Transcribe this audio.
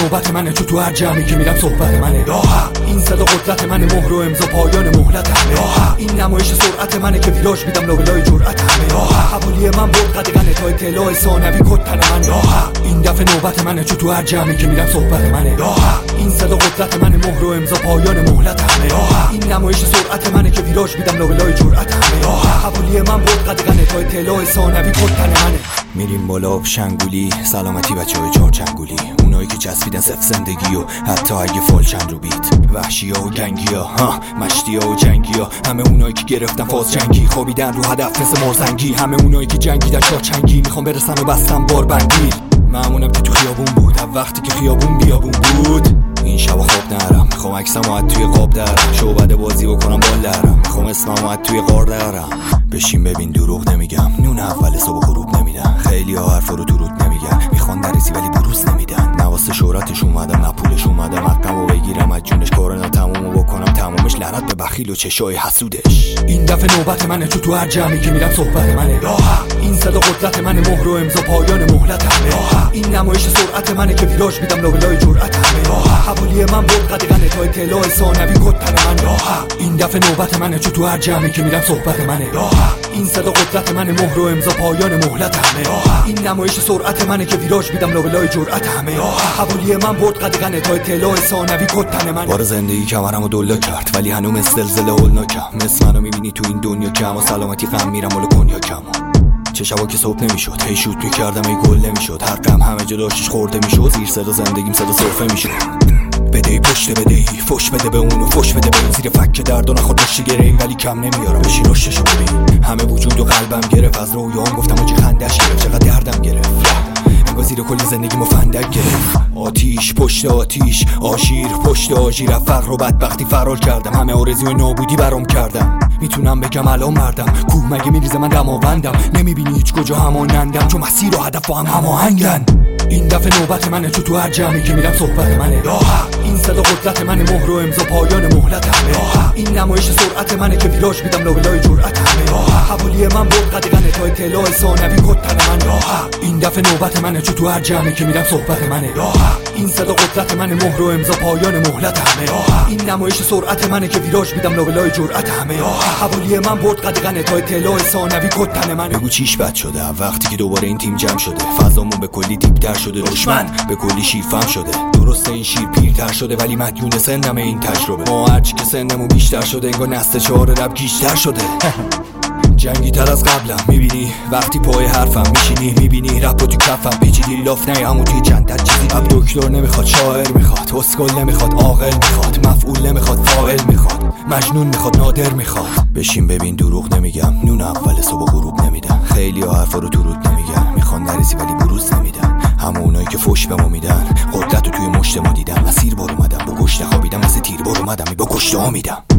نوبت منه، چون تو هر جمعی که میرم صحبت منه. این صدا قدرت منه، مهر و امضا پایان مهلت همه. این نمایش سرعت منه که ویراژ میدم لابلای جرأت همه. حوالی من برد قدغنه تا اطلاع ثانوی کد تن منه. این دفعه نوبت منه، چون تو هر جمعی که میرم صحبت منه. این صدا قدرت منه، مهر و امضا پایان مهلت همه. این نمایش سرعت منه که ویراژ میدم لابلای جرأت همه. حوالی من برد قدغنه تا اطلاع ثانوی کد تن منه. میریم بالا شنگولی، سلامتی بچه‌های چارچنگولی، اونایی که چسبیدن صف زندگی و حتی اگه فال چند رو بیت، وحشی‌ها و گنگی‌ها، مشتی‌ها و جنگی‌ها، همه اونایی که گرفتن فاز جنگی، خوابیدن رو هدف مثل مرزنگی، همه اونایی که جنگیدن چارچنگی، میخوام برسن و بستن باربندی. معمونم که تو خیابون بود، وقتی که خیابون بیابون بود. این شب خواب نرم، میخوام عکسمو از توی قاب درم، شعبده بازی بکنم بال درم، میخوام اسممو از توی غار درم. بشین ببین دروغ نمیگم، نون اول صبح غروب نمیدن، خیلی ها حرف رو درود نمیگن، میخوان درسی ولی بروز نمیدن. نواسه شهرتش اومدم، نه پولش اومدم، حقمو بگیرم از جونش، کارنا تمومو بکنم تمومش، لعنت به بخیل و چشای حسودش. این دفعه نوبت منه، چون تو هر جمعی که میرم صحبت منه. این صدا قدرت منه، مهر و امضا پایان مهلت همه. این نمایش سرعت منه که ویراژ میدم لابلای جرأت همه. حوالی من برد قدغنه تا اطلاع ثانوی کد تن منه. این دفعه نوبت منه، چون تو هر جمعی که میرم صحبت منه. این صدا قدرت منه، مهر و امضا پایان مهلت همه. این نمایش سرعت منه که ویراژ میدم لابلای جرأت همه. حوالی من برد قدغنه تا اطلاع ثانوی کد تن منه. بار زندگی کمرمو دلا کرد، ولی هنوز زلزله هولناکم، مثل منو میبینی تو این دنیا کم و سلامتی غم میرم مال کنیاکم. چه شبا که صبح نمیشد، هی شوت میکردم ای گل نمیشد، هر غم همه جا داشتش خورده میشد، زیر صدا زندگیم صدا سرفه میشد. بدهی پشت بدهی، فش بده به اونو فش بده به این، زیر فک درد و نخواد داشتی گرهی ولی کم نمیارم، بشین رشتشو ببین. همه وجود و قلبم گرفت، از رویام گفتم آجی خندش گرفت، چقدر دردم گرفت، انگار زیر کل زندگی مفندک گرفت. آتیش پشت آتیش، آشیر پشت آژیر، فقر و بدبختی فرار کردم، همه آرزوی نابودی برام کردم. میتونم بگم الان مردم، کوه مگه میریزه من دماوندم، نمیبینی هیچ کجا همانندم، چون مسیر و هدف با هم هماهنگن. این دفعه نوبت منه، چون تو هر جمعی که میرم صحبت منه. این صدا قدرت منه، مهر و امضا پایان مهلت همه. این نمایش سرعت منه که ویراژ میدم لابلای جرأت همه. حوالی من برد قدغنه تا اطلاع ثانوی کد تن منه. این دفعه نوبت منه، چون تو هر جمعی که میرم صحبت منه. این صدا قدرت منه، مهر و امضا پایان مهلت همه. این نمایش سرعت منه که ویراژ میدم لابلای جرأت همه. حوالی من برد قدغنه تا اطلاع ثانوی کد تن منه. بگو چیش بد شده وقتی که دوباره این تیم جمع شده، فضامون به کلی دیپتر شده، دشمن به کلی شیرفهم شده. درسته این شیر پیرتر شده ولی مدیون سنم این تجربه، ما هرچی که سنمون بیشتر شده انگار نسل 4 رب گیشتر شده. جنگی تر از قبلم میبینی، وقتی پای حرفم میشینی میبینی رپ و تو کفم پیچیدی، لاف نه همون توی جندت چیزی. اب دکتر نمیخواد، شاعر میخواد، اسکل نمیخواد، عاقل میخواد، مفعول نمیخواد، فاعل میخواد، مجنون میخواد، نادر میخواد. بشین ببین دروغ نمیگم، نون اول صبح غروب نمیدم، خیلی ها حرفا رو درود نمیگن، میخوان نریسی ولی بروز نمیدن. همونایی که فوش به ما میدن، قدرت رو توی مشت ما دیدم، مسیر بار اومدم با گشت خوابیدم، مثل تیر بار اومدم با گشت ها میدم.